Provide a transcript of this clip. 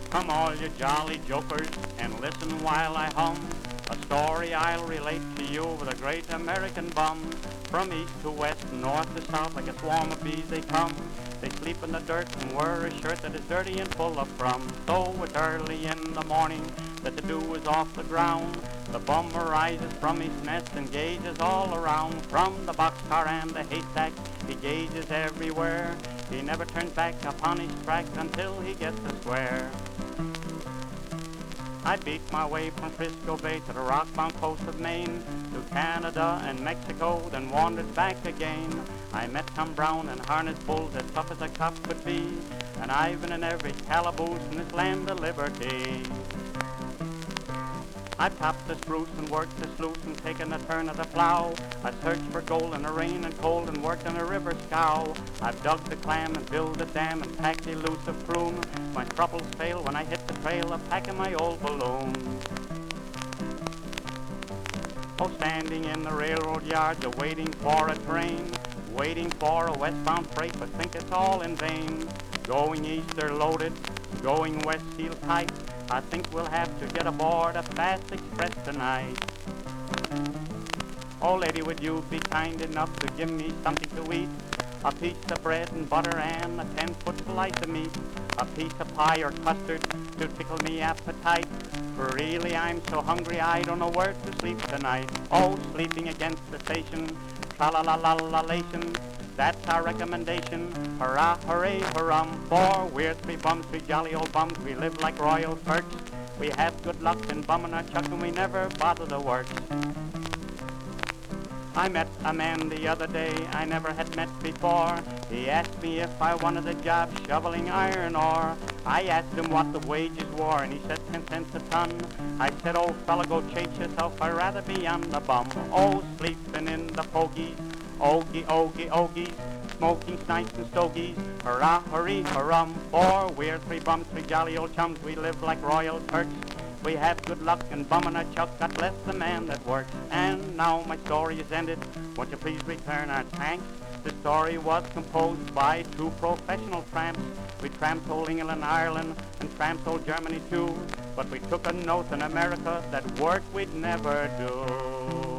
Come all you jolly jokers and listen while I hum a story I'll relate to you with a great American bum. From east to west, north to south, like a swarm of bees they come. They sleep in the dirt and wear a shirt that is dirty and full of crumb. So it's early in the morning that the dew is off the ground. The bum arises from his nest and gazes all around. From the boxcar and the haystack, he gazes everywhere. He never turns back upon his track until he gets a square. I beat my way from Frisco Bay to the rock-bound coast of Maine, to Canada and Mexico, then wandered back again. I met Tom Brown and harness bulls as tough as a cop could be, and I've been in every calaboose in this land of liberty. I've topped the spruce and worked the sluice and taken a turn at the plow. I searched for gold in the rain and cold and worked on a river scow. I've dug the clam and built a dam and packed the elusive plume. My troubles fail when I hit the trail of packing my old balloon. Oh, standing in the railroad yards, waiting for a train, waiting for a westbound freight, but think it's all in vain. Going east they're loaded, going west seal tight. I think we'll have to get aboard a fast express tonight. Oh, lady, would you be kind enough to give me something to eat? A piece of bread and butter and a 10-foot slice of meat. A piece of pie or custard to tickle me appetite. For really I'm so hungry I don't know where to sleep tonight. Oh, sleeping against the station, tra-la-la-la-la-lation. That's our recommendation, hurrah, hooray, hurrum. For we're three bums, three jolly old bums. We live like royal perks. We have good luck in bumming our chuck and we never bother the works. I met a man the other day I never had met before. He asked me if I wanted a job shoveling iron ore. I asked him what the wages were and he said 10 cents a ton. I said, oh fella, go chase yourself, I'd rather be on the bum. Oh, sleeping in the fogies, ogie, ogie, ogies, smoking snipes and stogies, hurrah, hurry, hurrum. For we're three bums, three jolly old chums, we live like royal turks. We have good luck in bumming our chuck, God bless the man that works. And now my story is ended, won't you please return our thanks? The story was composed by two professional tramps. We tramped old England, Ireland, and tramped old Germany too. But we took an oath in America that work we'd never do.